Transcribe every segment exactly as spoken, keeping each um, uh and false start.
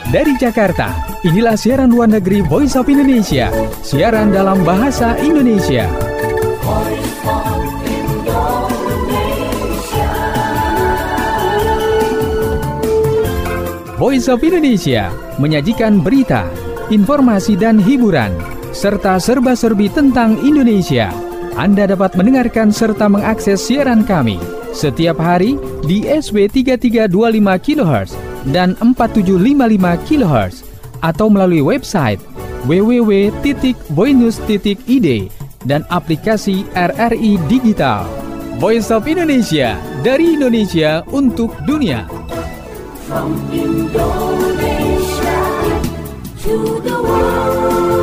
Dari Jakarta, inilah siaran luar negeri Voice of Indonesia, siaran dalam bahasa Indonesia. Voice of Indonesia. Voice of Indonesia menyajikan berita, informasi dan hiburan, serta serba-serbi tentang Indonesia. Anda dapat mendengarkan serta mengakses siaran kami setiap hari di S W tiga tiga dua lima kilohertz dan empat tujuh lima lima kilohertz atau melalui website w w w titik voinews titik i d dan aplikasi R R I Digital. Voice of Indonesia, dari Indonesia untuk dunia. From Indonesia to the world.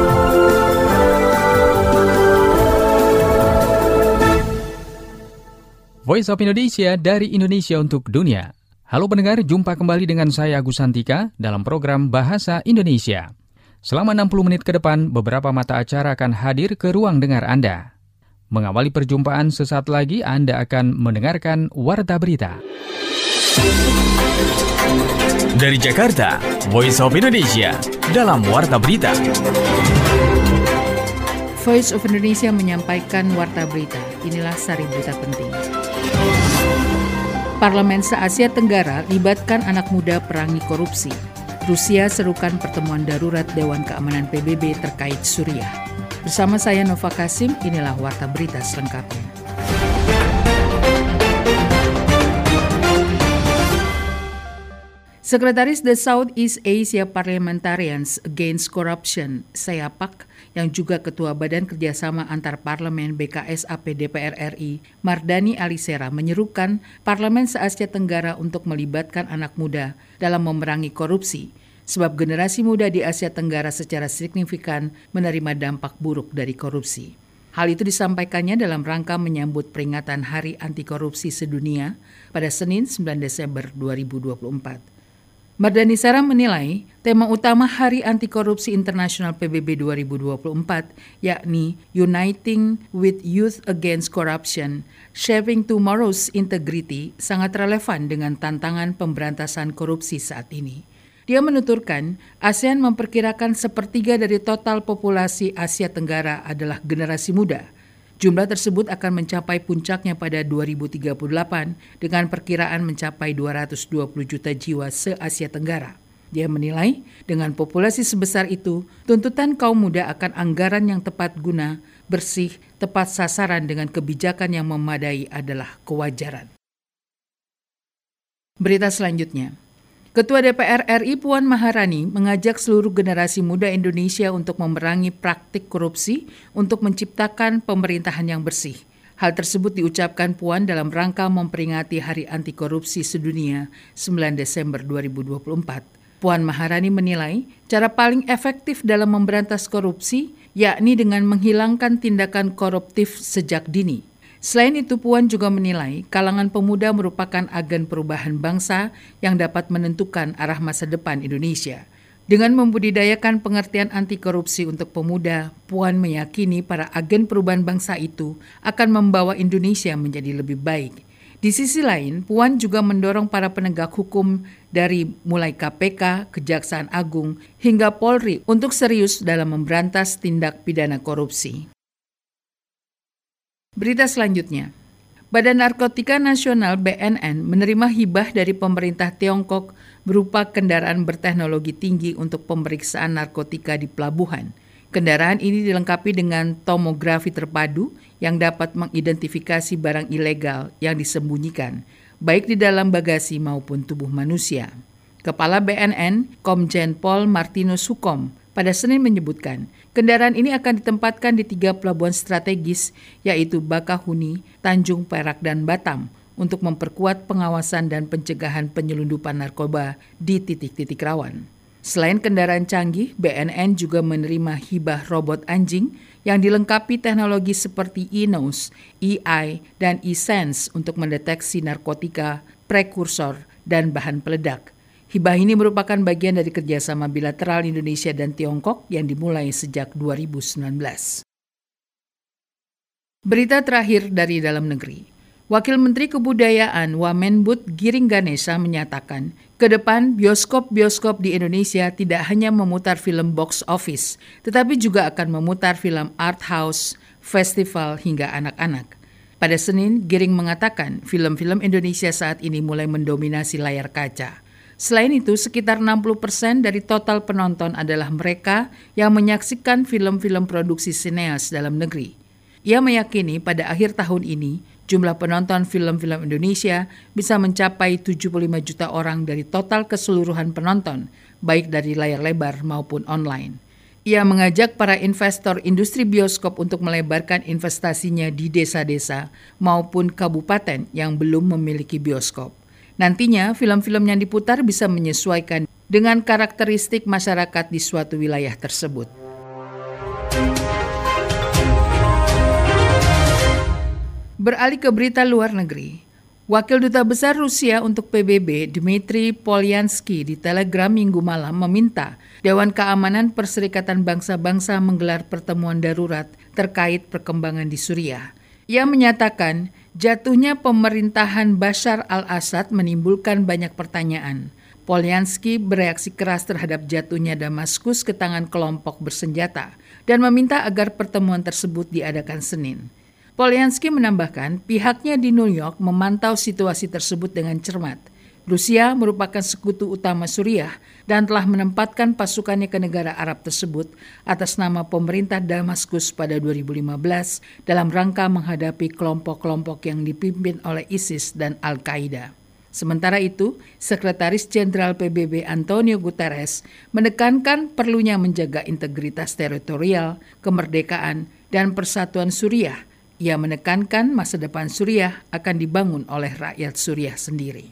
Voice of Indonesia, dari Indonesia untuk dunia. Halo pendengar, jumpa kembali dengan saya Agus Santika dalam program Bahasa Indonesia. Selama enam puluh menit ke depan, beberapa mata acara akan hadir ke ruang dengar Anda. Mengawali perjumpaan sesaat lagi, Anda akan mendengarkan Warta Berita. Dari Jakarta, Voice of Indonesia dalam Warta Berita. Voice of Indonesia menyampaikan Warta Berita. Inilah sari berita penting. Parlemen se-Asia Tenggara libatkan anak muda perangi korupsi. Rusia serukan pertemuan darurat Dewan Keamanan P B B terkait Suriah. Bersama saya Nova Kasim, inilah Warta Berita selengkapnya. Sekretaris The Southeast Asia Parliamentarians Against Corruption, SEAPAC, yang juga Ketua Badan Kerjasama Antar Parlemen B K S A P D P R R I, Mardani Alisera, menyerukan Parlemen se-Asia Tenggara untuk melibatkan anak muda dalam memerangi korupsi, sebab generasi muda di Asia Tenggara secara signifikan menerima dampak buruk dari korupsi. Hal itu disampaikannya dalam rangka menyambut peringatan Hari Anti Korupsi Sedunia pada Senin sembilan Desember dua ribu dua puluh empat. Mardani Sara menilai tema utama Hari Anti Korupsi Internasional P B B dua ribu dua puluh empat yakni Uniting with Youth Against Corruption, Shaping Tomorrow's Integrity sangat relevan dengan tantangan pemberantasan korupsi saat ini. Dia menuturkan, ASEAN memperkirakan sepertiga dari total populasi Asia Tenggara adalah generasi muda. Jumlah tersebut akan mencapai puncaknya pada dua ribu tiga puluh delapan dengan perkiraan mencapai dua ratus dua puluh juta jiwa se-Asia Tenggara. Dia menilai dengan populasi sebesar itu, tuntutan kaum muda akan anggaran yang tepat guna, bersih, tepat sasaran dengan kebijakan yang memadai adalah kewajaran. Berita selanjutnya. Ketua D P R R I Puan Maharani mengajak seluruh generasi muda Indonesia untuk memerangi praktik korupsi untuk menciptakan pemerintahan yang bersih. Hal tersebut diucapkan Puan dalam rangka memperingati Hari Anti Korupsi Sedunia sembilan Desember dua ribu dua puluh empat. Puan Maharani menilai cara paling efektif dalam memberantas korupsi yakni dengan menghilangkan tindakan koruptif sejak dini. Selain itu, Puan juga menilai kalangan pemuda merupakan agen perubahan bangsa yang dapat menentukan arah masa depan Indonesia. Dengan membudidayakan pengertian anti korupsi untuk pemuda, Puan meyakini para agen perubahan bangsa itu akan membawa Indonesia menjadi lebih baik. Di sisi lain, Puan juga mendorong para penegak hukum dari mulai K P K, Kejaksaan Agung, hingga Polri untuk serius dalam memberantas tindak pidana korupsi. Berita selanjutnya, Badan Narkotika Nasional B N N menerima hibah dari pemerintah Tiongkok berupa kendaraan berteknologi tinggi untuk pemeriksaan narkotika di pelabuhan. Kendaraan ini dilengkapi dengan tomografi terpadu yang dapat mengidentifikasi barang ilegal yang disembunyikan, baik di dalam bagasi maupun tubuh manusia. Kepala B N N, Komjen Pol Martinus Hukom, pada Senin menyebutkan, kendaraan ini akan ditempatkan di tiga pelabuhan strategis, yaitu Bakahuni, Tanjung Perak, dan Batam, untuk memperkuat pengawasan dan pencegahan penyelundupan narkoba di titik-titik rawan. Selain kendaraan canggih, B N N juga menerima hibah robot anjing yang dilengkapi teknologi seperti e-nose, E-eye, dan e-sense untuk mendeteksi narkotika, prekursor, dan bahan peledak. Hibah ini merupakan bagian dari kerjasama bilateral Indonesia dan Tiongkok yang dimulai sejak dua ribu sembilan belas. Berita terakhir dari dalam negeri. Wakil Menteri Kebudayaan Wamenbud Giring Ganesha menyatakan Kedepan, bioskop-bioskop di Indonesia tidak hanya memutar film box office, tetapi juga akan memutar film art house, festival, hingga anak-anak. Pada Senin, Giring mengatakan film-film Indonesia saat ini mulai mendominasi layar kaca. Selain itu, sekitar enam puluh persen dari total penonton adalah mereka yang menyaksikan film-film produksi sineas dalam negeri. Ia meyakini pada akhir tahun ini, jumlah penonton film-film Indonesia bisa mencapai tujuh puluh lima juta orang dari total keseluruhan penonton, baik dari layar lebar maupun online. Ia mengajak para investor industri bioskop untuk melebarkan investasinya di desa-desa maupun kabupaten yang belum memiliki bioskop. Nantinya, film-film yang diputar bisa menyesuaikan dengan karakteristik masyarakat di suatu wilayah tersebut. Beralih ke berita luar negeri. Wakil Duta Besar Rusia untuk P B B, Dmitry Polyansky, di Telegram Minggu malam meminta Dewan Keamanan Perserikatan Bangsa-Bangsa menggelar pertemuan darurat terkait perkembangan di Suriah. Ia menyatakan jatuhnya pemerintahan Bashar al-Assad menimbulkan banyak pertanyaan. Polyansky bereaksi keras terhadap jatuhnya Damaskus ke tangan kelompok bersenjata dan meminta agar pertemuan tersebut diadakan Senin. Polyansky menambahkan pihaknya di New York memantau situasi tersebut dengan cermat. Rusia merupakan sekutu utama Suriah dan telah menempatkan pasukannya ke negara Arab tersebut atas nama pemerintah Damaskus pada dua ribu lima belas dalam rangka menghadapi kelompok-kelompok yang dipimpin oleh ISIS dan Al-Qaeda. Sementara itu, Sekretaris Jenderal P B B Antonio Guterres menekankan perlunya menjaga integritas teritorial, kemerdekaan, dan persatuan Suriah. Ia menekankan masa depan Suriah akan dibangun oleh rakyat Suriah sendiri.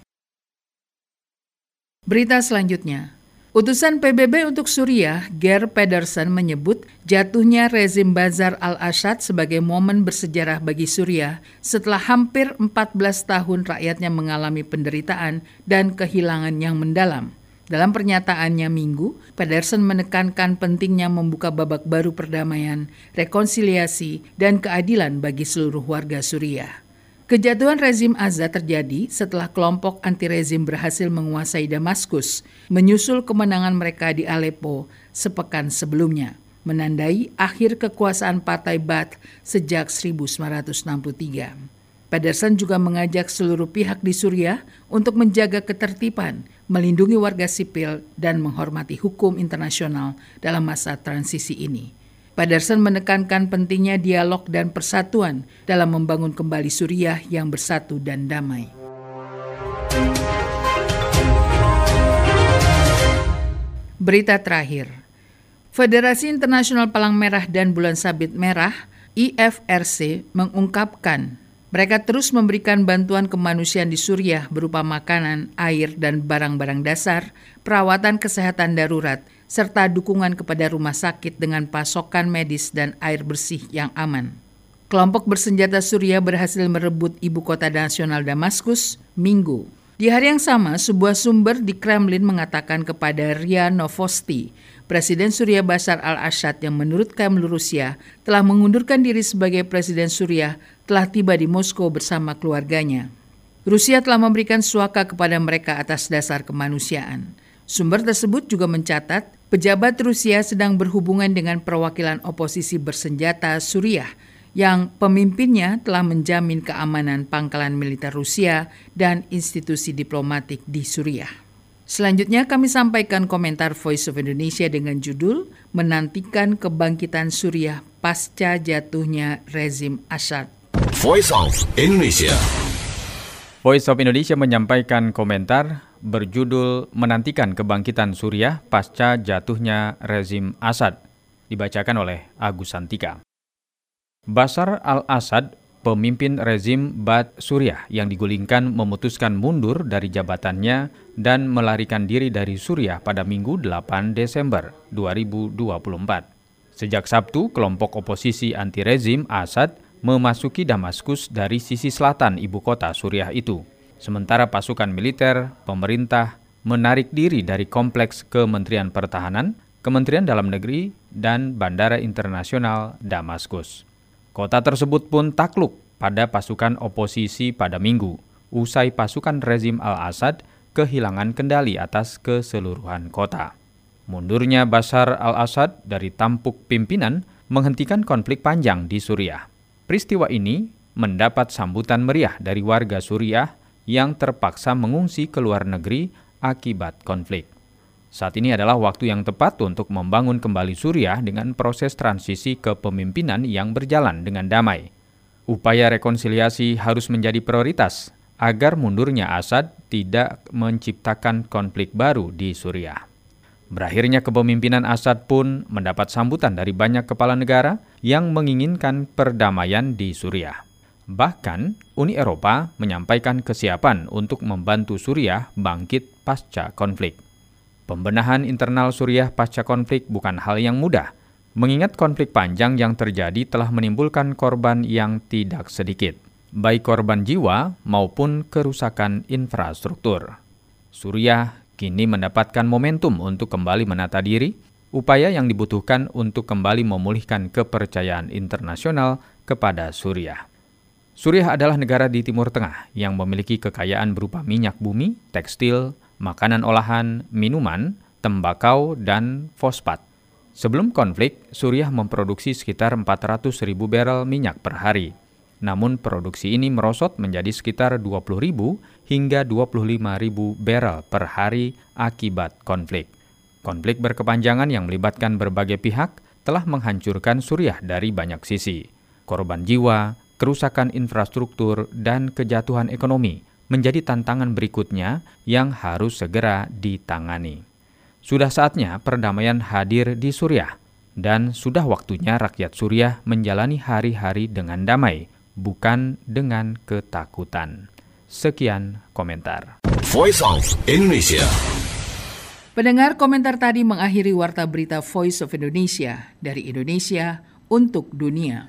Berita selanjutnya, utusan P B B untuk Suriah, Geir Pedersen, menyebut jatuhnya rezim Bashar al-Assad sebagai momen bersejarah bagi Suriah setelah hampir empat belas tahun rakyatnya mengalami penderitaan dan kehilangan yang mendalam. Dalam pernyataannya Minggu, Pedersen menekankan pentingnya membuka babak baru perdamaian, rekonsiliasi, dan keadilan bagi seluruh warga Suriah. Kejatuhan rezim Assad terjadi setelah kelompok anti-rezim berhasil menguasai Damaskus, menyusul kemenangan mereka di Aleppo sepekan sebelumnya, menandai akhir kekuasaan Partai Baath sejak seribu sembilan ratus enam puluh tiga. Pedersen juga mengajak seluruh pihak di Suriah untuk menjaga ketertiban, melindungi warga sipil, dan menghormati hukum internasional dalam masa transisi ini. Pedersen menekankan pentingnya dialog dan persatuan dalam membangun kembali Suriah yang bersatu dan damai. Berita terakhir, Federasi Internasional Palang Merah dan Bulan Sabit Merah I F R C mengungkapkan mereka terus memberikan bantuan kemanusiaan di Suriah berupa makanan, air, dan barang-barang dasar, perawatan kesehatan darurat, serta dukungan kepada rumah sakit dengan pasokan medis dan air bersih yang aman. Kelompok bersenjata Suriah berhasil merebut ibu kota nasional Damaskus Minggu. Di hari yang sama, sebuah sumber di Kremlin mengatakan kepada R I A Novosti, Presiden Suriah Bashar al-Assad yang menurut Kremlin Rusia telah mengundurkan diri sebagai Presiden Suriah telah tiba di Moskow bersama keluarganya. Rusia telah memberikan suaka kepada mereka atas dasar kemanusiaan. Sumber tersebut juga mencatat pejabat Rusia sedang berhubungan dengan perwakilan oposisi bersenjata Suriah yang pemimpinnya telah menjamin keamanan pangkalan militer Rusia dan institusi diplomatik di Suriah. Selanjutnya kami sampaikan komentar Voice of Indonesia dengan judul Menantikan Kebangkitan Suriah Pasca Jatuhnya Rezim Assad. Voice of Indonesia. Voice of Indonesia menyampaikan komentar berjudul Menantikan Kebangkitan Suriah Pasca Jatuhnya Rezim Assad, dibacakan oleh Agus Santika. Bashar al-Assad, pemimpin rezim Baath Suriah yang digulingkan, memutuskan mundur dari jabatannya dan melarikan diri dari Suriah pada Minggu delapan Desember dua ribu dua puluh empat. Sejak Sabtu, kelompok oposisi anti-rezim Assad memasuki Damaskus dari sisi selatan ibu kota Suriah itu. Sementara pasukan militer, pemerintah menarik diri dari kompleks Kementerian Pertahanan, Kementerian Dalam Negeri, dan Bandara Internasional Damaskus. Kota tersebut pun takluk pada pasukan oposisi pada Minggu, usai pasukan rezim al-Assad kehilangan kendali atas keseluruhan kota. Mundurnya Bashar al-Assad dari tampuk pimpinan menghentikan konflik panjang di Suriah. Peristiwa ini mendapat sambutan meriah dari warga Suriah yang terpaksa mengungsi ke luar negeri akibat konflik. Saat ini adalah waktu yang tepat untuk membangun kembali Suriah dengan proses transisi kepemimpinan yang berjalan dengan damai. Upaya rekonsiliasi harus menjadi prioritas agar mundurnya Assad tidak menciptakan konflik baru di Suriah. Berakhirnya kepemimpinan Assad pun mendapat sambutan dari banyak kepala negara yang menginginkan perdamaian di Suriah. Bahkan, Uni Eropa menyampaikan kesiapan untuk membantu Suriah bangkit pasca konflik. Pembenahan internal Suriah pasca konflik bukan hal yang mudah, mengingat konflik panjang yang terjadi telah menimbulkan korban yang tidak sedikit, baik korban jiwa maupun kerusakan infrastruktur. Suriah kini mendapatkan momentum untuk kembali menata diri, upaya yang dibutuhkan untuk kembali memulihkan kepercayaan internasional kepada Suriah. Suriah adalah negara di Timur Tengah yang memiliki kekayaan berupa minyak bumi, tekstil, makanan olahan, minuman, tembakau, dan fosfat. Sebelum konflik, Suriah memproduksi sekitar empat ratus ribu barel minyak per hari. Namun produksi ini merosot menjadi sekitar dua puluh ribu hingga dua puluh lima ribu barel per hari akibat konflik. Konflik berkepanjangan yang melibatkan berbagai pihak telah menghancurkan Suriah dari banyak sisi. Korban jiwa, kerusakan infrastruktur, dan kejatuhan ekonomi menjadi tantangan berikutnya yang harus segera ditangani. Sudah saatnya perdamaian hadir di Suriah, dan sudah waktunya rakyat Suriah menjalani hari-hari dengan damai, bukan dengan ketakutan. Sekian komentar. Voice of Indonesia. Pendengar, komentar tadi mengakhiri Warta Berita Voice of Indonesia dari Indonesia untuk dunia.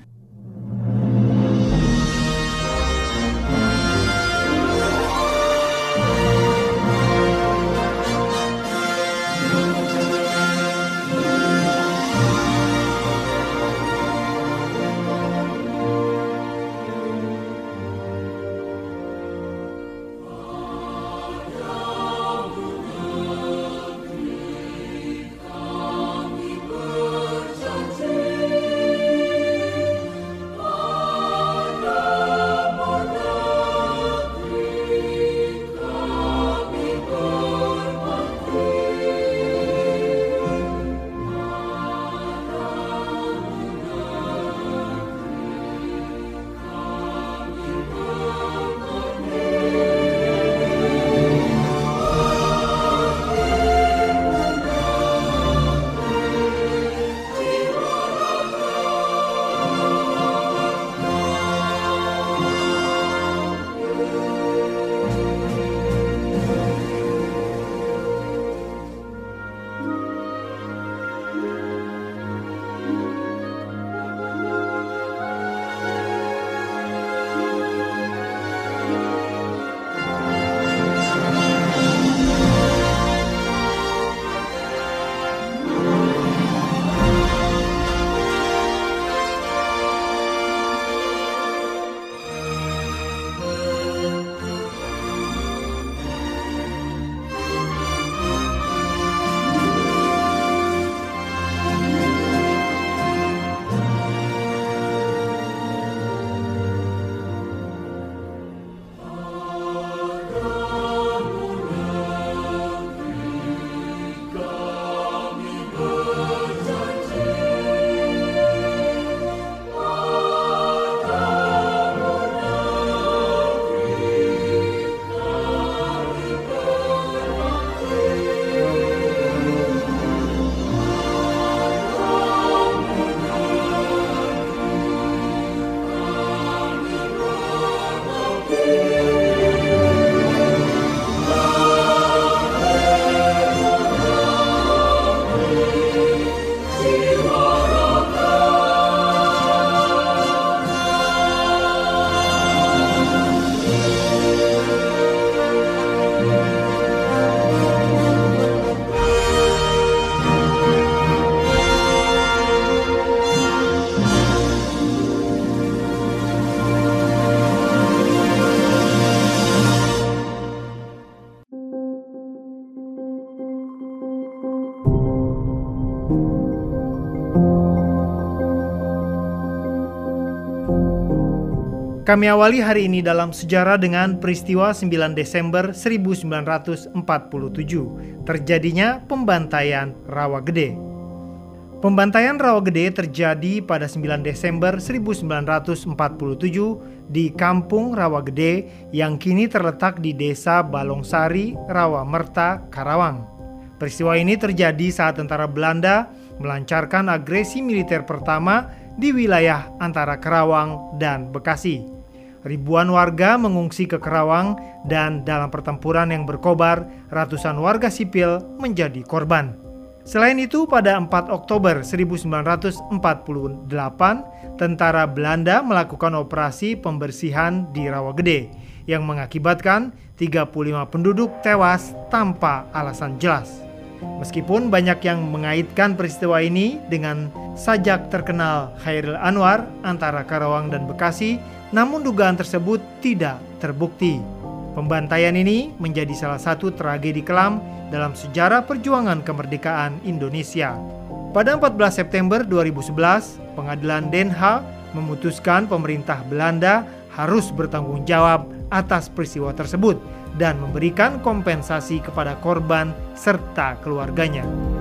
Kami awali hari ini dalam sejarah dengan peristiwa sembilan Desember seribu sembilan ratus empat puluh tujuh, terjadinya pembantaian Rawagede. Pembantaian Rawagede terjadi pada sembilan Desember seribu sembilan ratus empat puluh tujuh di Kampung Rawagede yang kini terletak di Desa Balongsari, Rawamerta, Karawang. Peristiwa ini terjadi saat tentara Belanda melancarkan agresi militer pertama di wilayah antara Karawang dan Bekasi. Ribuan warga mengungsi ke Karawang dan dalam pertempuran yang berkobar, ratusan warga sipil menjadi korban. Selain itu, pada empat Oktober seribu sembilan ratus empat puluh delapan, tentara Belanda melakukan operasi pembersihan di Rawagede yang mengakibatkan tiga puluh lima penduduk tewas tanpa alasan jelas. Meskipun banyak yang mengaitkan peristiwa ini dengan sajak terkenal Chairil Anwar antara Karawang dan Bekasi, namun dugaan tersebut tidak terbukti. Pembantaian ini menjadi salah satu tragedi kelam dalam sejarah perjuangan kemerdekaan Indonesia. Pada empat belas September dua ribu sebelas, Pengadilan Den Haag memutuskan pemerintah Belanda harus bertanggung jawab atas peristiwa tersebut dan memberikan kompensasi kepada korban serta keluarganya.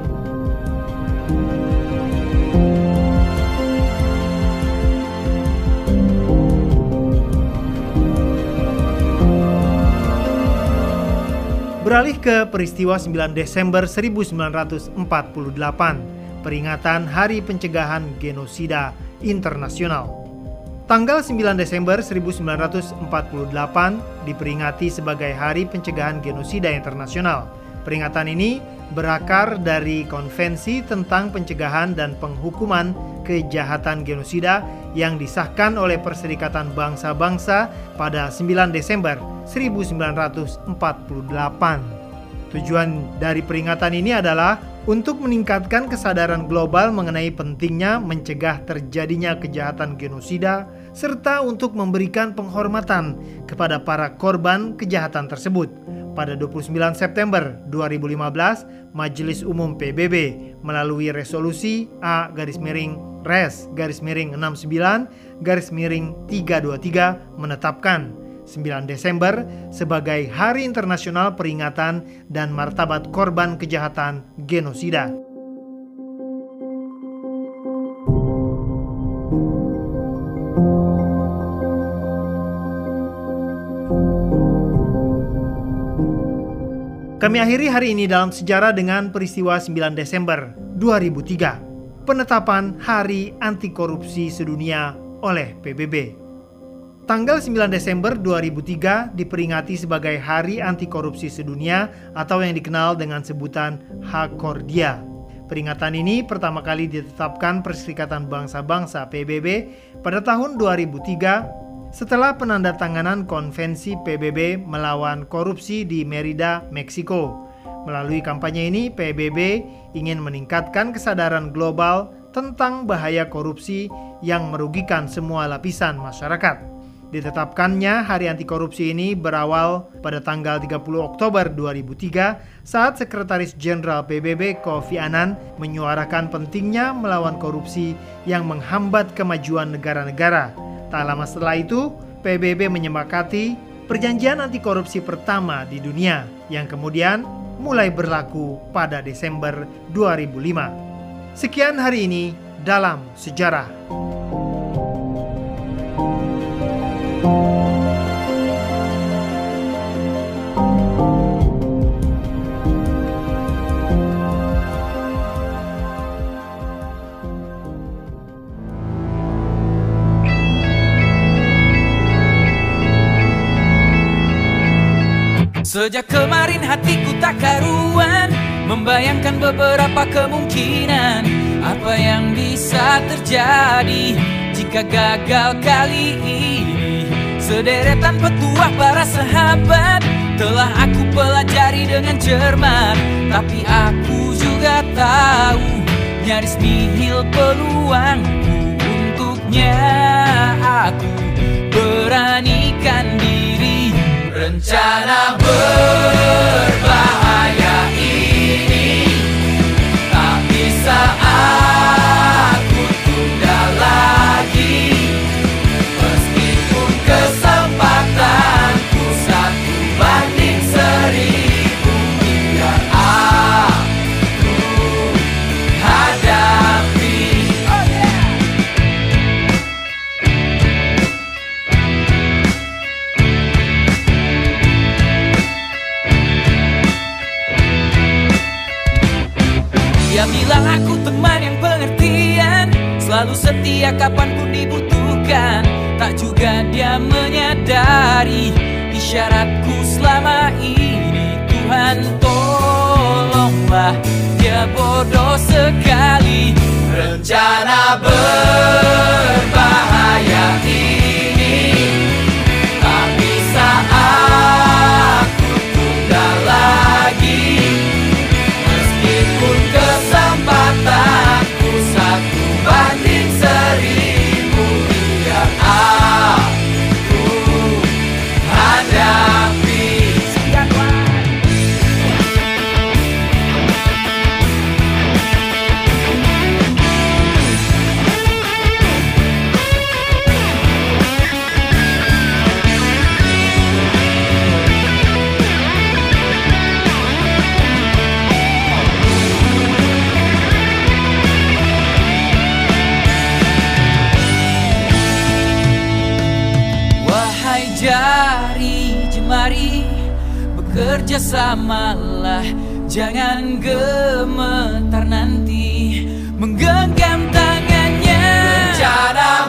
Beralih ke peristiwa sembilan Desember seribu sembilan ratus empat puluh delapan, peringatan Hari Pencegahan Genosida Internasional. Tanggal sembilan Desember seribu sembilan ratus empat puluh delapan diperingati sebagai Hari Pencegahan Genosida Internasional. Peringatan ini berakar dari Konvensi tentang Pencegahan dan Penghukuman Kejahatan Genosida yang disahkan oleh Perserikatan Bangsa-Bangsa pada sembilan Desember seribu sembilan ratus empat puluh delapan. Tujuan dari peringatan ini adalah untuk meningkatkan kesadaran global mengenai pentingnya mencegah terjadinya kejahatan genosida serta untuk memberikan penghormatan kepada para korban kejahatan tersebut. Pada dua puluh sembilan September dua ribu lima belas, Majelis Umum P B B melalui resolusi A garis miring Res garis miring enam puluh sembilan garis miring tiga dua tiga menetapkan sembilan Desember sebagai Hari Internasional Peringatan dan Martabat Korban Kejahatan Genosida. Kami akhiri hari ini dalam sejarah dengan peristiwa sembilan Desember dua ribu tiga, penetapan Hari Anti Korupsi Sedunia oleh P B B. Tanggal sembilan Desember dua ribu tiga diperingati sebagai Hari Anti Korupsi Sedunia atau yang dikenal dengan sebutan Hakordia. Peringatan ini pertama kali ditetapkan Perserikatan Bangsa-Bangsa P B B pada tahun dua ribu tiga setelah penandatanganan Konvensi P B B melawan korupsi di Merida, Meksiko. Melalui kampanye ini, P B B ingin meningkatkan kesadaran global tentang bahaya korupsi yang merugikan semua lapisan masyarakat. Ditetapkannya Hari Anti Korupsi ini berawal pada tanggal tiga puluh Oktober dua ribu tiga saat Sekretaris Jenderal P B B Kofi Annan menyuarakan pentingnya melawan korupsi yang menghambat kemajuan negara-negara. Tak lama setelah itu, P B B menyepakati perjanjian anti korupsi pertama di dunia yang kemudian mulai berlaku pada Desember dua ribu lima. Sekian hari ini dalam sejarah. Sejak kemarin hatiku tak karuan membayangkan beberapa kemungkinan apa yang bisa terjadi jika gagal kali ini. Sederetan petuah para sahabat telah aku pelajari dengan cermat, tapi aku juga tahu nyaris nihil peluangku. Untuknya aku beranikan diri. Rencana berbahaya ini tak bisa aku tunda lagi, meskipun ke selalu setia kapanpun dibutuhkan. Tak juga dia menyadari isyaratku selama ini. Tuhan tolonglah, dia bodoh sekali. Rencana berbahaya ini tak bisa aku tunda lagi. Meskipun kesempatanku satu banding seribu, biar aku hadapi. Jari jemari bekerja samalah, jangan gemetar nanti menggenggam tangannya. Rencana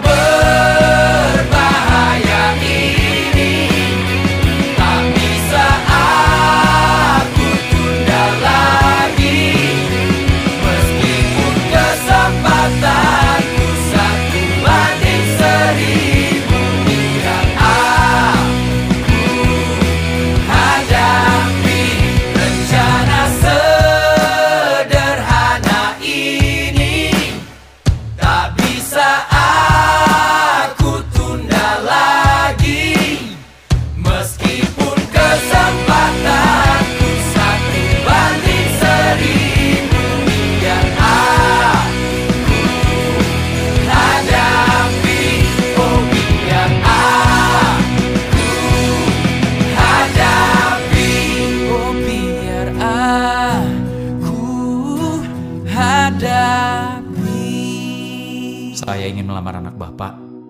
berbahaya ini tak bisa aku tunda lagi. Meskipun kesempatanku satu banding seribu, biar saya ingin melamar anak Bapak.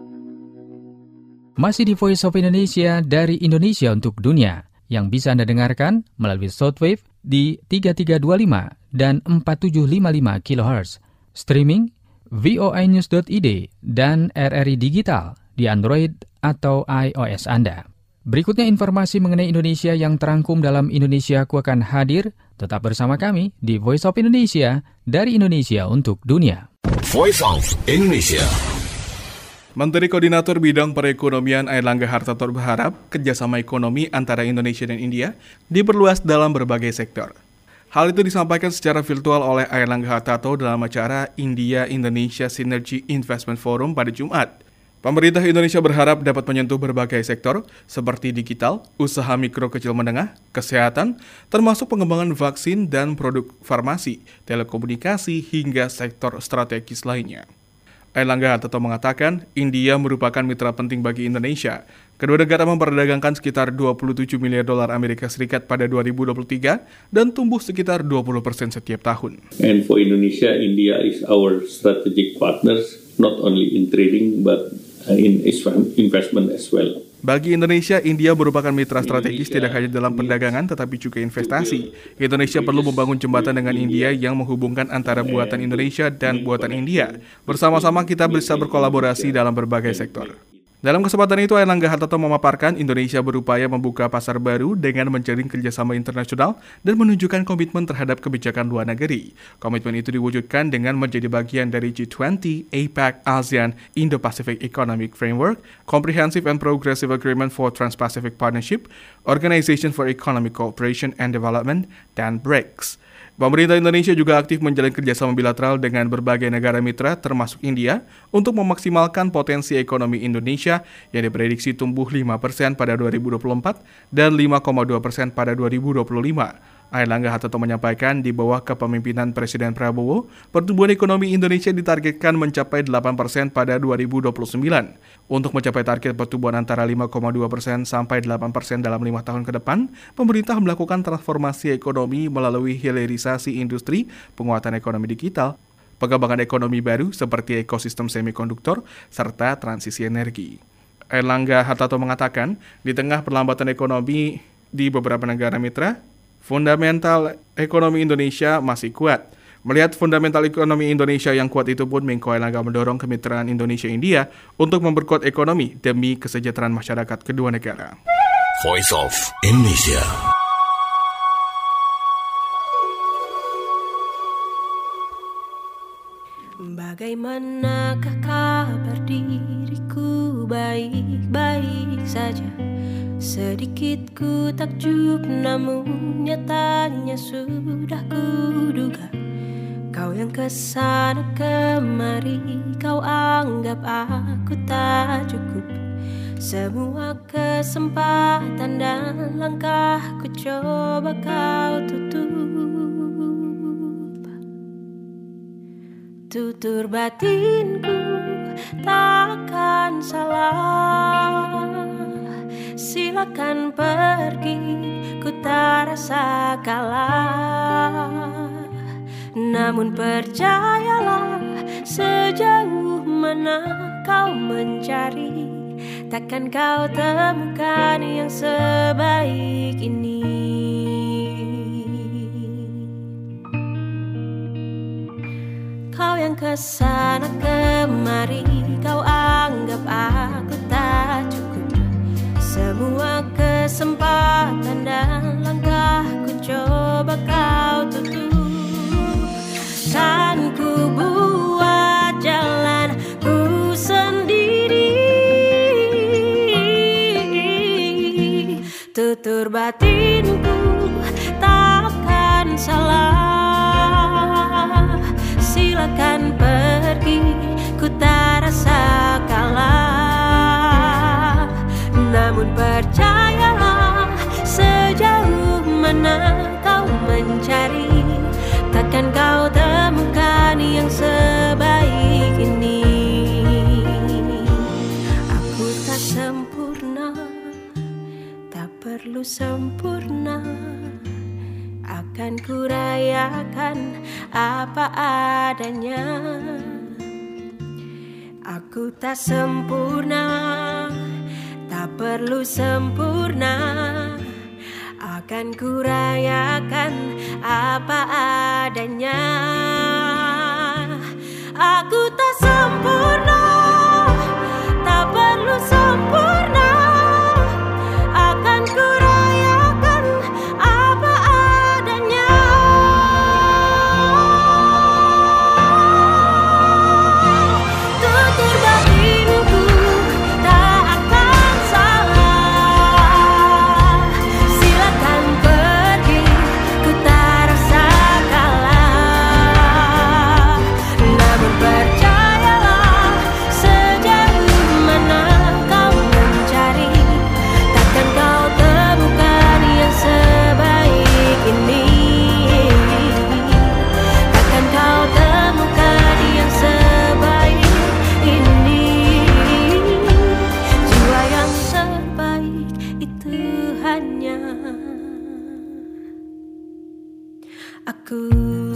Masih di Voice of Indonesia dari Indonesia untuk dunia, yang bisa Anda dengarkan melalui shortwave di tiga tiga dua lima dan empat tujuh lima lima kilohertz, streaming voinews dot i d dan R R I Digital di Android atau iOS Anda. Berikutnya informasi mengenai Indonesia yang terangkum dalam Indonesiaku akan hadir. Tetap bersama kami di Voice of Indonesia dari Indonesia untuk dunia. Voice of Indonesia. Menteri Koordinator Bidang Perekonomian Airlangga Hartarto berharap kerjasama ekonomi antara Indonesia dan India diperluas dalam berbagai sektor. Hal itu disampaikan secara virtual oleh Airlangga Hartarto dalam acara India-Indonesia Synergy Investment Forum pada Jumat. Pemerintah Indonesia berharap dapat menyentuh berbagai sektor seperti digital, usaha mikro kecil menengah, kesehatan, termasuk pengembangan vaksin dan produk farmasi, telekomunikasi, hingga sektor strategis lainnya. Airlangga Hartarto mengatakan, India merupakan mitra penting bagi Indonesia. Kedua negara memperdagangkan sekitar dua puluh tujuh miliar dolar Amerika Serikat pada dua ribu dua puluh tiga dan tumbuh sekitar dua puluh persen setiap tahun. And for Indonesia, India is our strategic partners, not only in trading but in investment as well. Bagi Indonesia, India merupakan mitra strategis tidak hanya dalam perdagangan tetapi juga investasi. Indonesia perlu membangun jembatan dengan India yang menghubungkan antara buatan Indonesia dan buatan India. Bersama-sama kita bisa berkolaborasi dalam berbagai sektor. Dalam kesempatan itu, Airlangga Hartarto memaparkan Indonesia berupaya membuka pasar baru dengan menjalin kerjasama internasional dan menunjukkan komitmen terhadap kebijakan luar negeri. Komitmen itu diwujudkan dengan menjadi bagian dari G dua puluh, A P E C, ASEAN, Indo-Pacific Economic Framework, Comprehensive and Progressive Agreement for Trans-Pacific Partnership, Organization for Economic Cooperation and Development, dan B R I C S. Pemerintah Indonesia juga aktif menjalin kerjasama bilateral dengan berbagai negara mitra termasuk India untuk memaksimalkan potensi ekonomi Indonesia yang diprediksi tumbuh lima persen pada dua ribu dua puluh empat dan lima koma dua persen pada dua ribu dua puluh lima. Airlangga Hartarto menyampaikan di bawah kepemimpinan Presiden Prabowo, pertumbuhan ekonomi Indonesia ditargetkan mencapai delapan persen pada dua ribu dua puluh sembilan. Untuk mencapai target pertumbuhan antara lima koma dua persen sampai delapan persen dalam lima tahun ke depan, pemerintah melakukan transformasi ekonomi melalui hilirisasi industri, penguatan ekonomi digital, pengembangan ekonomi baru seperti ekosistem semikonduktor, serta transisi energi. Airlangga Hartarto mengatakan, di tengah perlambatan ekonomi di beberapa negara mitra, fundamental ekonomi Indonesia masih kuat. Melihat fundamental ekonomi Indonesia yang kuat itu pun, Menko Airlangga mendorong kemitraan Indonesia-India untuk memperkuat ekonomi demi kesejahteraan masyarakat kedua negara. Voice of Indonesia. Bagaimanakah kabar diriku, baik-baik saja. Sedikit ku takjub namun nyatanya sudah kuduga. Kau yang kesana kemari, kau anggap aku tak cukup. Semua kesempatan dan langkahku coba kau tutup. Tutur batinku takkan salah. Silakan pergi, ku tak rasa kalah. Namun percayalah, sejauh mana kau mencari, takkan kau temukan yang sebaik ini. Kau yang kesana kemari, kau anggap aku tak cukup. Semua kesempatan dan langkahku coba kau tutup. Kan ku buat jalan ku sendiri. Tutur batinku takkan salah. Silakan pergi, ku tak rasa kalah. Namun percayalah, sejauh mana kau mencari, takkan kau temukan yang sebaik ini. Aku tak sempurna, tak perlu sempurna. Akan kurayakan apa adanya. Aku tak sempurna, tak perlu sempurna. Akan kurayakan apa adanya. Aku tak sempurna, tak perlu sempurna. Akan kurayakan apa adanya. Tutur batinku tak akan salah. Silakan pergi, ku tak rasa kalah. Namun percayalah, sejauh mana kau mencari, takkan kau temukan yang sebaik ini. Takkan kau temukan yang sebaik ini. Jiwa yang sebaik itu hanya aku.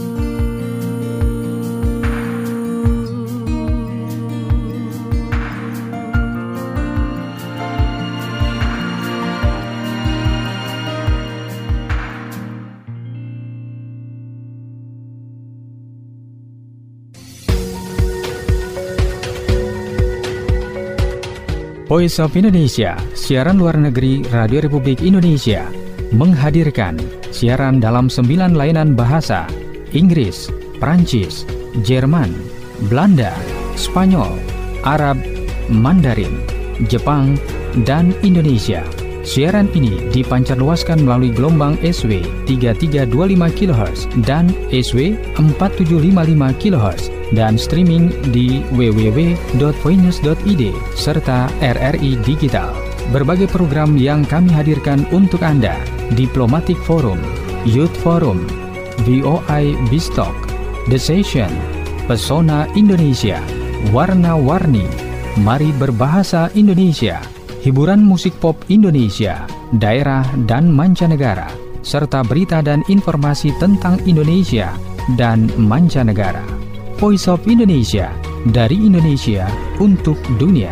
Voice of Indonesia, siaran luar negeri Radio Republik Indonesia, menghadirkan siaran dalam sembilan layanan bahasa: Inggris, Prancis, Jerman, Belanda, Spanyol, Arab, Mandarin, Jepang, dan Indonesia. Siaran ini dipancarluaskan melalui gelombang S W tiga tiga dua lima kilohertz dan S W empat tujuh lima lima kilohertz dan streaming di w w w dot voinews dot i d serta R R I Digital. Berbagai program yang kami hadirkan untuk Anda: Diplomatic Forum, Youth Forum, V O I Bistalk, The Session, Pesona Indonesia, Warna-Warni, Mari Berbahasa Indonesia, hiburan musik pop Indonesia, daerah dan mancanegara, serta berita dan informasi tentang Indonesia dan mancanegara. Voice of Indonesia, dari Indonesia untuk dunia.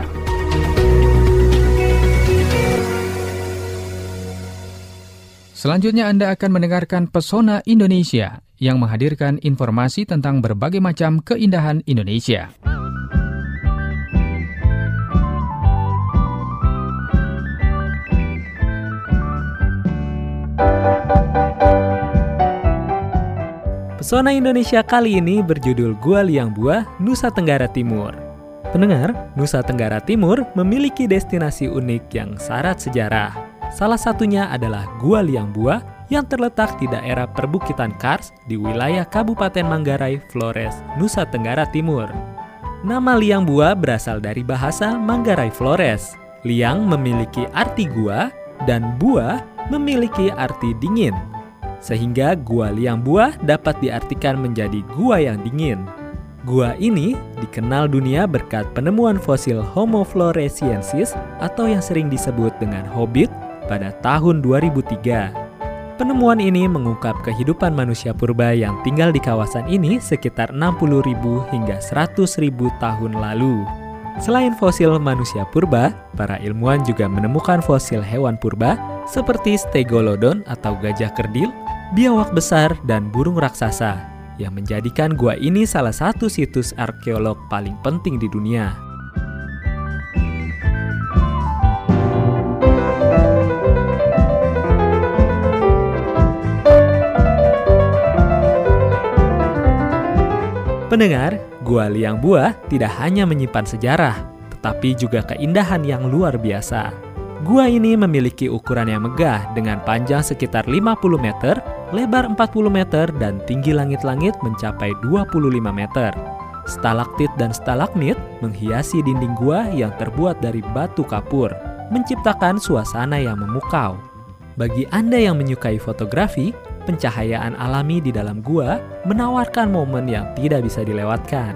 Selanjutnya Anda akan mendengarkan Pesona Indonesia yang menghadirkan informasi tentang berbagai macam keindahan Indonesia. Pesona Indonesia kali ini berjudul Gua Liang Bua, Nusa Tenggara Timur. Pendengar, Nusa Tenggara Timur memiliki destinasi unik yang syarat sejarah. Salah satunya adalah Gua Liang Bua yang terletak di daerah perbukitan Kars di wilayah Kabupaten Manggarai, Flores, Nusa Tenggara Timur. Nama Liang Bua berasal dari bahasa Manggarai Flores. Liang memiliki arti gua dan bua memiliki arti dingin. Sehingga Gua Liang Bua dapat diartikan menjadi gua yang dingin. Gua ini dikenal dunia berkat penemuan fosil Homo floresiensis atau yang sering disebut dengan Hobbit pada tahun dua ribu tiga. Penemuan ini mengungkap kehidupan manusia purba yang tinggal di kawasan ini sekitar enam puluh ribu hingga seratus ribu tahun lalu. Selain fosil manusia purba, para ilmuwan juga menemukan fosil hewan purba seperti Stegolodon atau gajah kerdil, biawak besar, dan burung raksasa, yang menjadikan gua ini salah satu situs arkeolog paling penting di dunia. Pendengar, Gua Liang Bua tidak hanya menyimpan sejarah, tetapi juga keindahan yang luar biasa. Gua ini memiliki ukuran yang megah dengan panjang sekitar lima puluh meter, lebar empat puluh meter, dan tinggi langit-langit mencapai dua puluh lima meter. Stalaktit dan stalagmit menghiasi dinding gua yang terbuat dari batu kapur, menciptakan suasana yang memukau. Bagi Anda yang menyukai fotografi, pencahayaan alami di dalam gua menawarkan momen yang tidak bisa dilewatkan.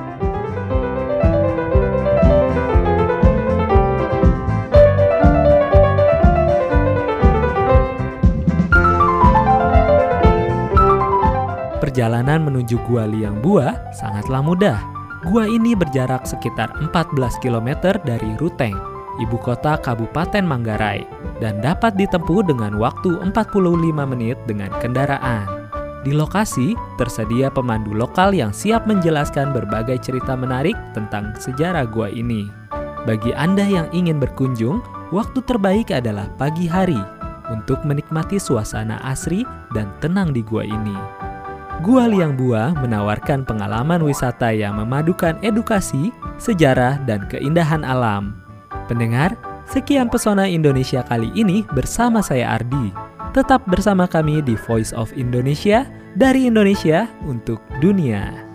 Perjalanan menuju Gua Liang Bua sangatlah mudah. Gua ini berjarak sekitar empat belas kilometer dari Ruteng, ibu kota Kabupaten Manggarai, dan dapat ditempuh dengan waktu empat puluh lima menit dengan kendaraan. Di lokasi, tersedia pemandu lokal yang siap menjelaskan berbagai cerita menarik tentang sejarah gua ini. Bagi Anda yang ingin berkunjung, waktu terbaik adalah pagi hari untuk menikmati suasana asri dan tenang di gua ini. Gua Liang Bua menawarkan pengalaman wisata yang memadukan edukasi, sejarah, dan keindahan alam. Pendengar, sekian Pesona Indonesia kali ini bersama saya Ardi. Tetap bersama kami di Voice of Indonesia, dari Indonesia untuk dunia.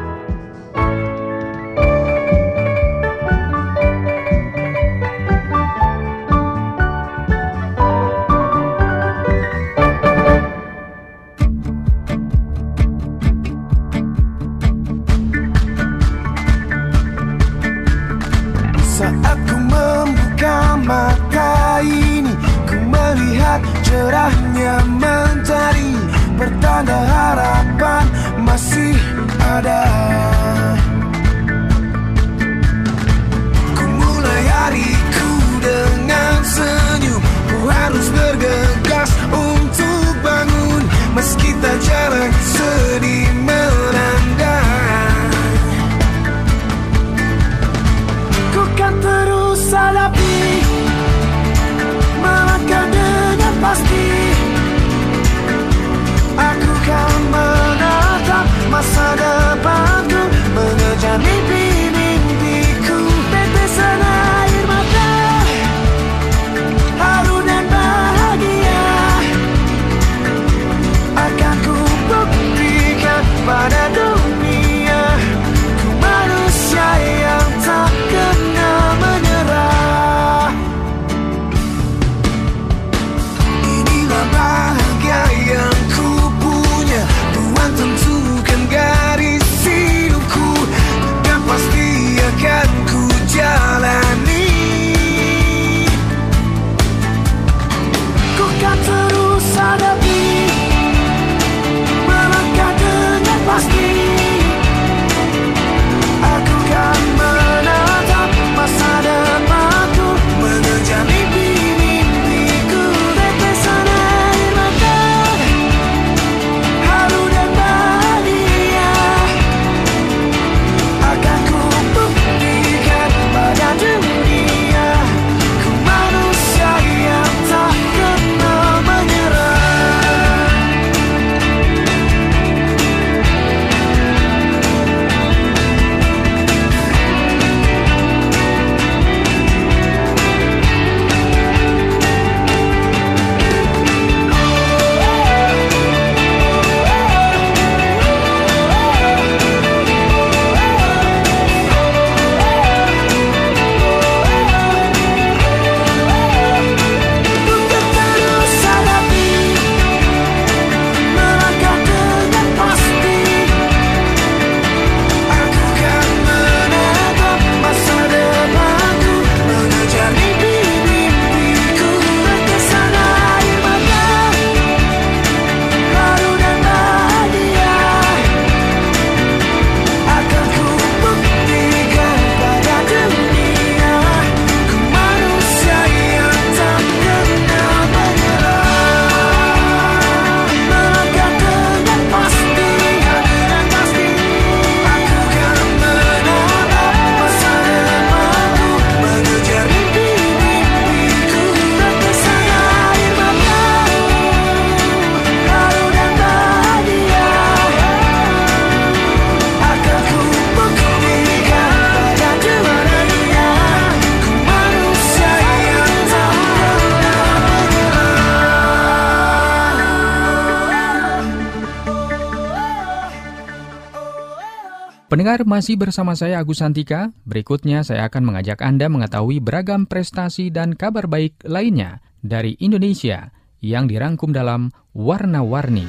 Saat ku membuka mata ini, ku melihat cerahnya mentari, pertanda harapan masih ada. Ku mulai hariku dengan senyum, ku harus bergegas untuk bangun, meski tak jarang sedih melanda. Ku kan terus hadapi, melangkah dengan pasti. Aku kan menatap masa depanku Pendengar, masih bersama saya Agus Santika. Berikutnya saya akan mengajak Anda mengetahui beragam prestasi dan kabar baik lainnya dari Indonesia yang dirangkum dalam Warna-Warni.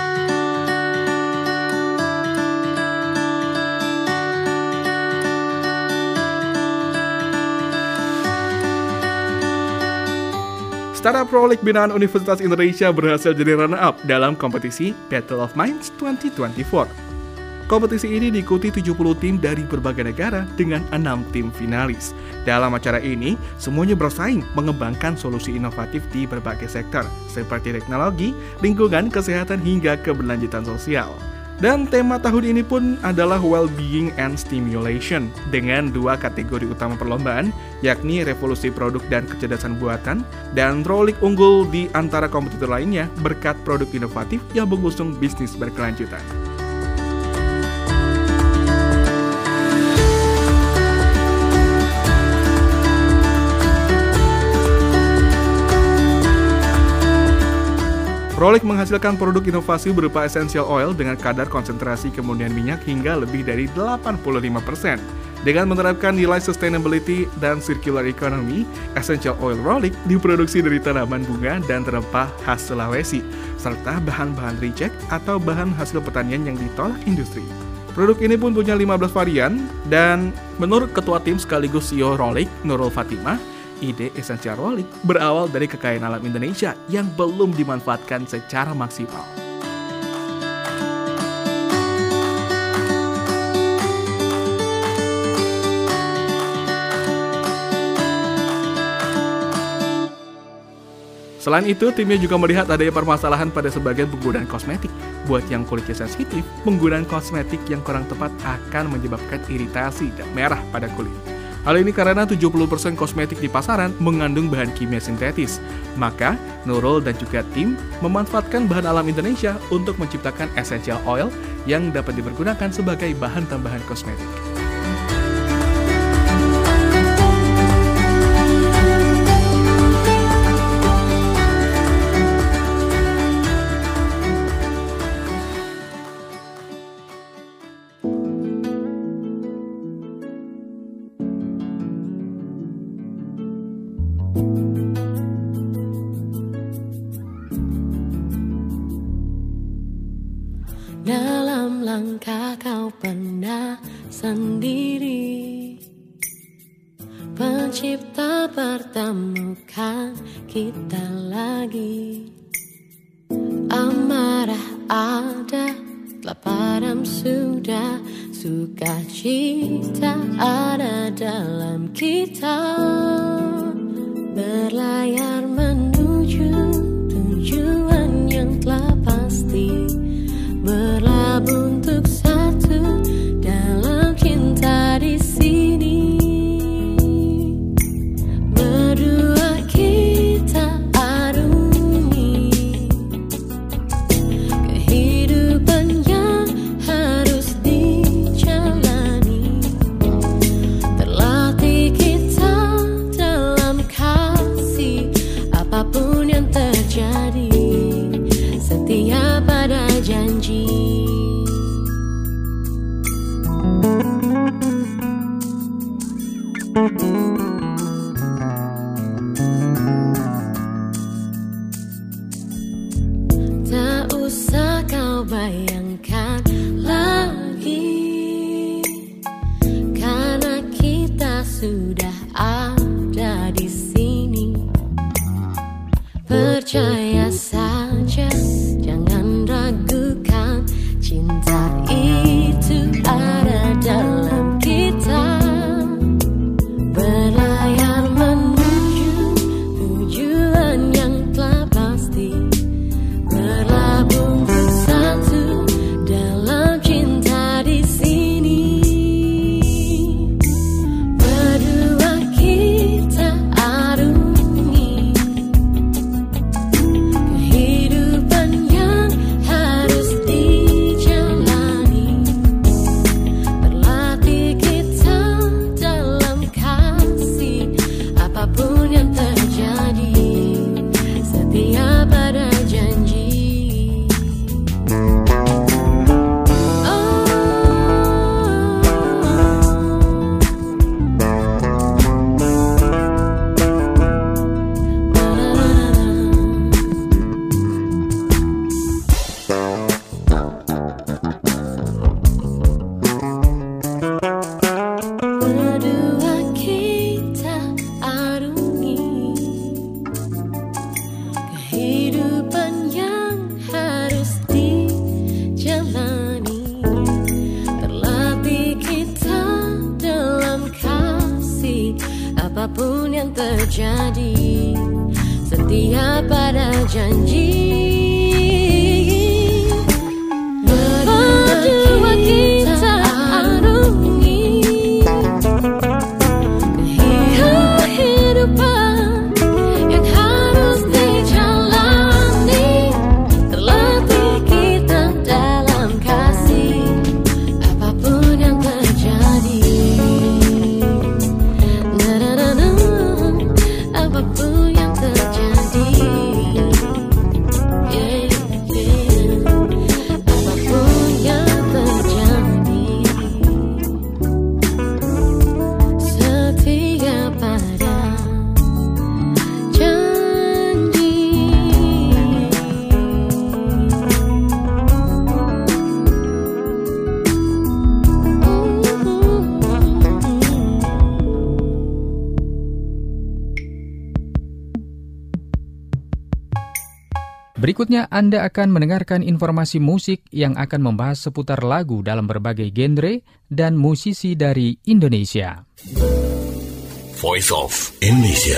Startup Rolik binaan Universitas Indonesia berhasil jadi runner-up dalam kompetisi Battle of Minds dua ribu dua puluh empat. Kompetisi ini diikuti tujuh puluh tim dari berbagai negara dengan enam tim finalis. Dalam acara ini, semuanya bersaing mengembangkan solusi inovatif di berbagai sektor, seperti teknologi, lingkungan, kesehatan, hingga keberlanjutan sosial. Dan tema tahun ini pun adalah Well-being and Stimulation, dengan dua kategori utama perlombaan, yakni revolusi produk dan kecerdasan buatan, dan Rolik unggul di antara kompetitor lainnya berkat produk inovatif yang mengusung bisnis berkelanjutan. Rolik menghasilkan produk inovasi berupa essential oil dengan kadar konsentrasi kemundian minyak hingga lebih dari delapan puluh lima persen. Dengan menerapkan nilai sustainability dan circular economy, essential oil Rolik diproduksi dari tanaman bunga dan rempah khas Sulawesi, serta bahan-bahan reject atau bahan hasil pertanian yang ditolak industri. Produk ini pun punya lima belas varian, dan menurut Ketua Tim sekaligus C E O Rolik, Nurul Fatimah, ide esensial Rolik berawal dari kekayaan alam Indonesia yang belum dimanfaatkan secara maksimal. Selain itu, timnya juga melihat adanya permasalahan pada sebagian penggunaan kosmetik. Buat yang kulitnya sensitif, penggunaan kosmetik yang kurang tepat akan menyebabkan iritasi dan merah pada kulit. Hal ini karena tujuh puluh persen kosmetik di pasaran mengandung bahan kimia sintetis. Maka, Nurul dan juga tim memanfaatkan bahan alam Indonesia untuk menciptakan essential oil yang dapat dipergunakan sebagai bahan tambahan kosmetik. Dalam langkah kau pernah sendiri, Pencipta pertemukan kita lagi. Amarah ada, telah padam sudah, sukacita ada dalam kita. Berlayar menuju tujuan yang telah pasti, berlabuh untuk satu dalam cinta di sini. Berdua kita arungi kehidupan yang harus dijalani. Terlatih kita dalam kasih, apapun yang terjadi, setia pada janji. Tak usah kau bayangkan lagi, karena kita sudah ada di sini. Percaya saja, jangan ragukan, cinta itu ada dalam kita. Berlayar menuju tujuan yang telah pasti, berlabuh bersatu dalam cinta di sini. Berdua kita arungi kehidupan yang harus dijalani. Berlatih kita dalam kasih, apapun yang terjadi, setia pada janji. Oh, terjadi, setia pada janji. Berdua kita arungi kehidupan yang harus dijalani. Terlatih kita dalam kasih, apapun yang terjadi. Na-na-na-na, apapun yang terjadi. Yeah, yeah. Apapun yang terjadi, setia pada janji. Berikutnya Anda akan mendengarkan informasi musik yang akan membahas seputar lagu dalam berbagai genre dan musisi dari Indonesia. Voice of Indonesia.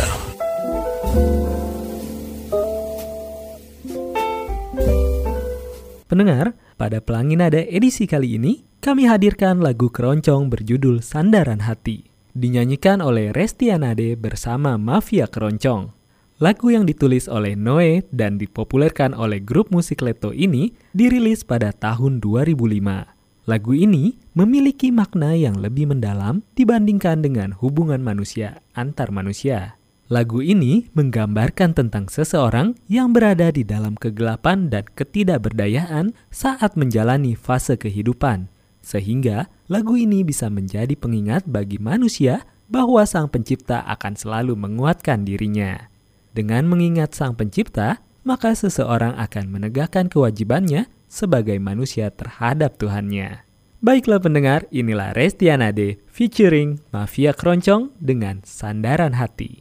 Pendengar, pada Pelangi Nada edisi kali ini, kami hadirkan lagu keroncong berjudul Sandaran Hati, dinyanyikan oleh Restianade bersama Mafia Keroncong. Lagu yang ditulis oleh Noe dan dipopulerkan oleh grup musik Leto ini dirilis pada tahun dua ribu lima. Lagu ini memiliki makna yang lebih mendalam dibandingkan dengan hubungan manusia antar manusia. Lagu ini menggambarkan tentang seseorang yang berada di dalam kegelapan dan ketidakberdayaan saat menjalani fase kehidupan. Sehingga lagu ini bisa menjadi pengingat bagi manusia bahwa Sang Pencipta akan selalu menguatkan dirinya. Dengan mengingat Sang Pencipta, maka seseorang akan menegakkan kewajibannya sebagai manusia terhadap Tuhannya. Baiklah pendengar, inilah Restianade featuring Mafia Keroncong dengan Sandaran Hati.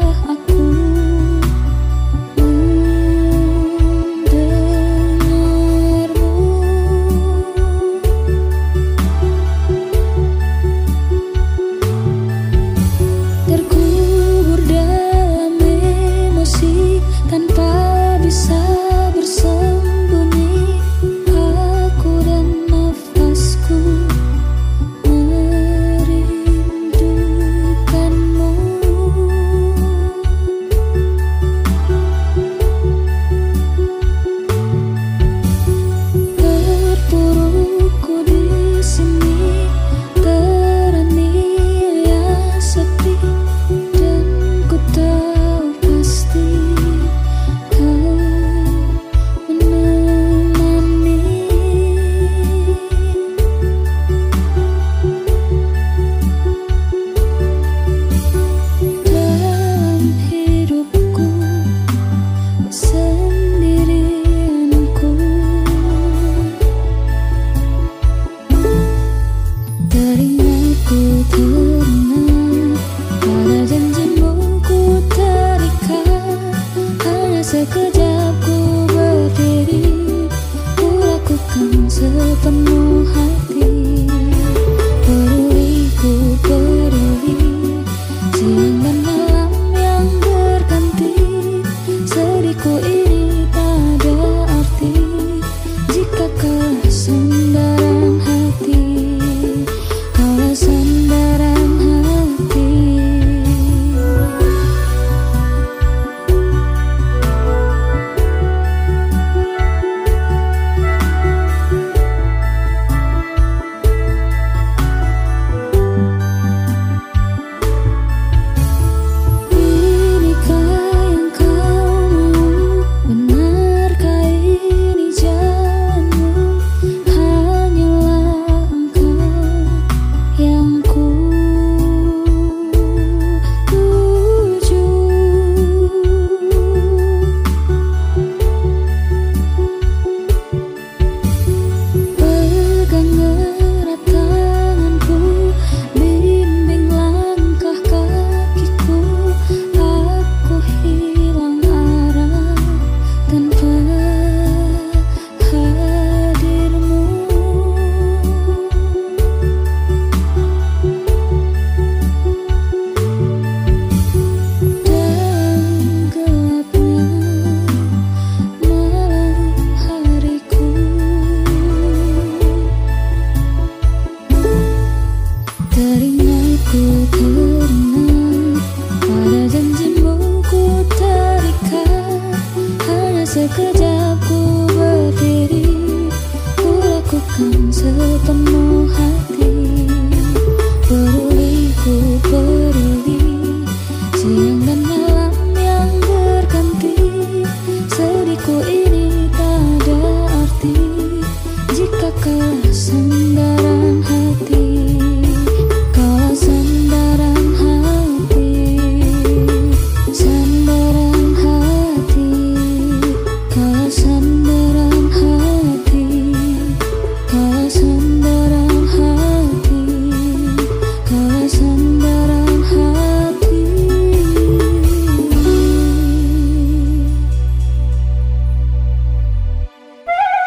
Bolehkah aku mendengar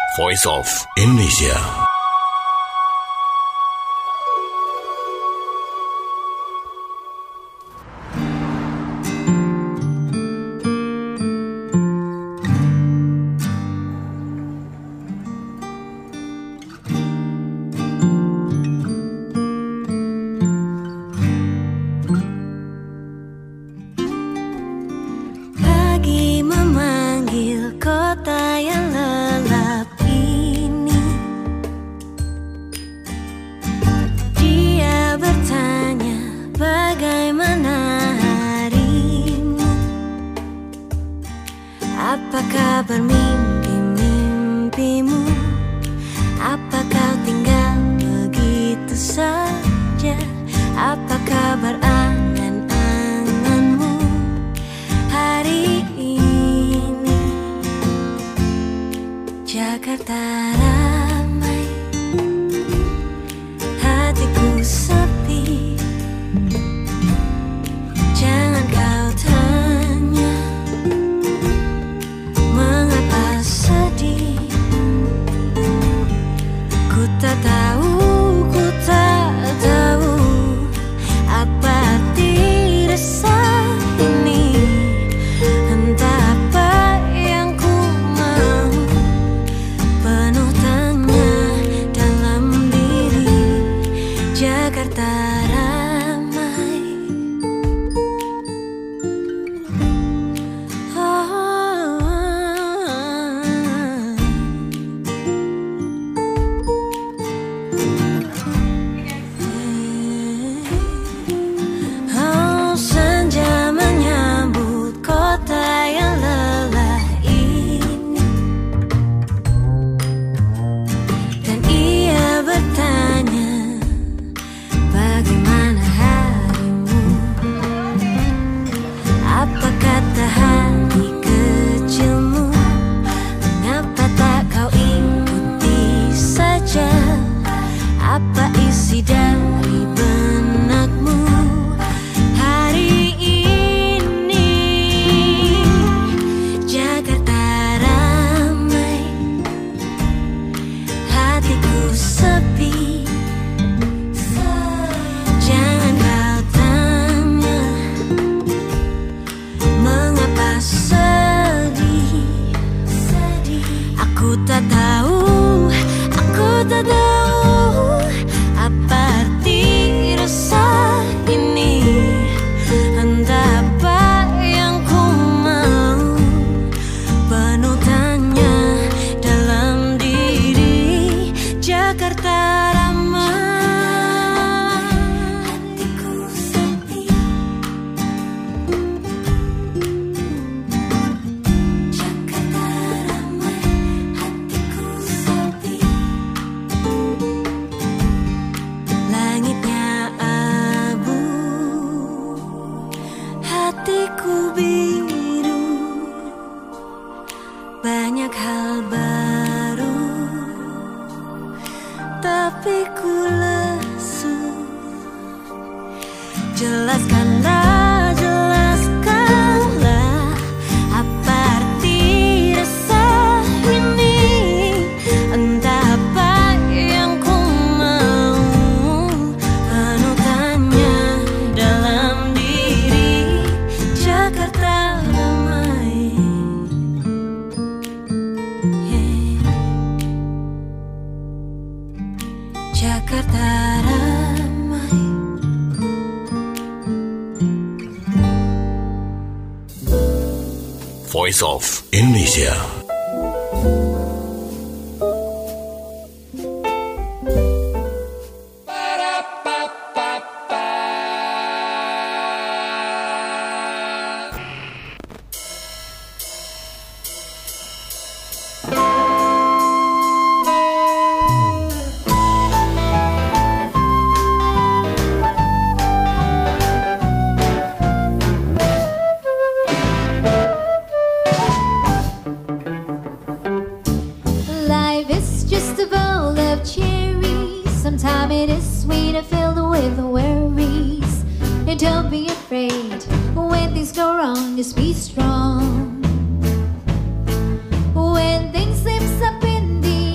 Voice of Indonesia. Pagi memanggil kota yang lelap ini. Dia bertanya bagaimana harimu. Apa kabar mimpi-mimpimu? Apa kau tinggal begitu saja? Apa kabar angan-anganmu hari ini? Jakarta ramai, hatiku sepi. Jangan kau tanya mengapa sedih. Ku tak tahu, ku tak tahu apa arti resah ini. Entah apa yang ku mau, penuh tanya dalam diri. Jakarta ramai. Oh, senja menyambut kota yang lelah ini. Dan ia bertanya, bagaimana harimu? Apa kata hati kecilmu? Mengapa tak kau ikuti saja? Apa isi dari benakmu hari ini? Jakarta ramai, hatiku sepi. Jangan kau tanya mengapa sedih. Aku tak tahu, aku tak tahu apa arti resah ini. Entah apa yang ku mau, penuh tanya dalam diri. Jakarta ramai, hatiku sepi. Jakarta ramai, hatiku sepi. Langitnya abu, hatiku biru. Banyak hal baru, tapi ku lesu. Jelaskanlah, jelaskanlah apa arti resah ini. Entah apa yang ku mau, penuh tanya dalam diri. Jakarta ramai, yeah. Jakarta ramai. Voice of Indonesia. Life is just a bowl of cherries. Sometimes it is sweet and filled with worries. And don't be afraid when things go wrong, just be strong. When things seem up in the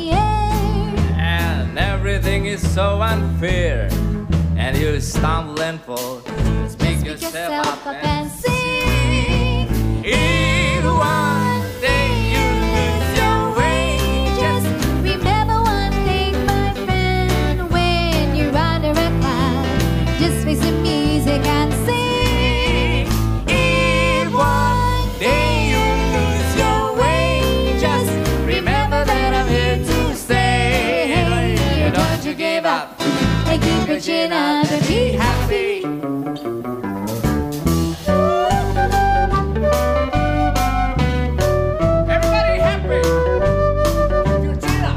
is so unfair, and you stumble and fall. Just pick yourself up and sing. if one day you lose your way, Just remember one thing, my friend, when you're under a cloud, just face the music and sing. if one day you lose your way, just remember that I'm here to stay. Don't you give up, And keep your chin up and be happy. everybody happy. Keep your chin up.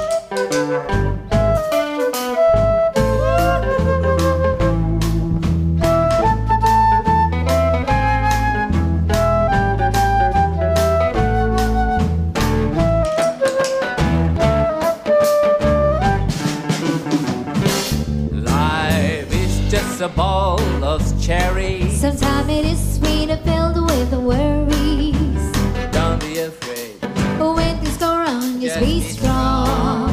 Life is just a ball of cherries. Sometimes it is sweet and filled with worries. Don't be afraid. But when things go wrong, just Just be be strong.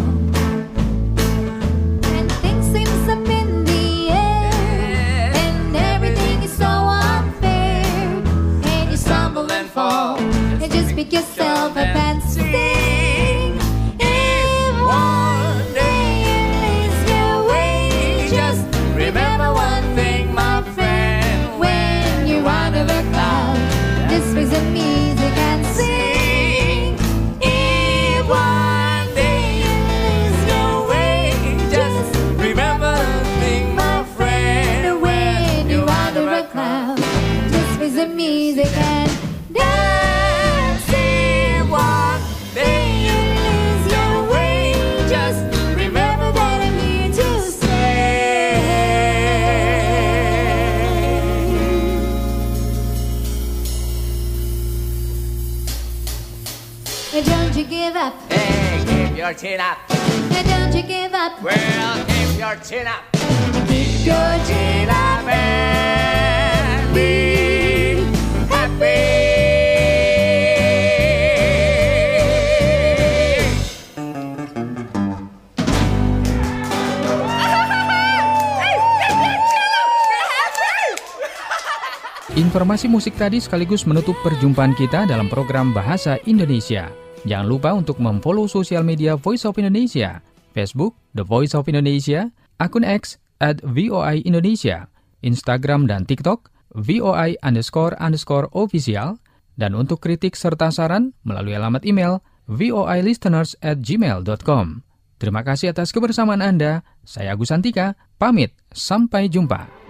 And things seem up in the air, and everything is so unfair, and you stumble and fall, and just pick yourself up and sing. If one day you lose your way, just Remember one thing, my friend, when you're under a cloud, just face the music and sing. if one day you lose your way, just remember one thing, my friend, When you're under a cloud, just face the music and dance. if one day you lose your way, just remember that I'm here to stay. And don't you give up, Hey, keep your chin up. and don't you give up. Well, keep your chin up. Keep your chin up and be happy. Informasi musik tadi sekaligus menutup perjumpaan kita dalam program Bahasa Indonesia. Jangan lupa untuk memfollow sosial media Voice of Indonesia, Facebook The Voice of Indonesia, akun X at V O I Indonesia, Instagram dan TikTok V O I underscore underscore official, dan untuk kritik serta saran melalui alamat email voilisteners at gmail dot com. Terima kasih atas kebersamaan Anda. Saya Agus Santika, pamit. Sampai jumpa.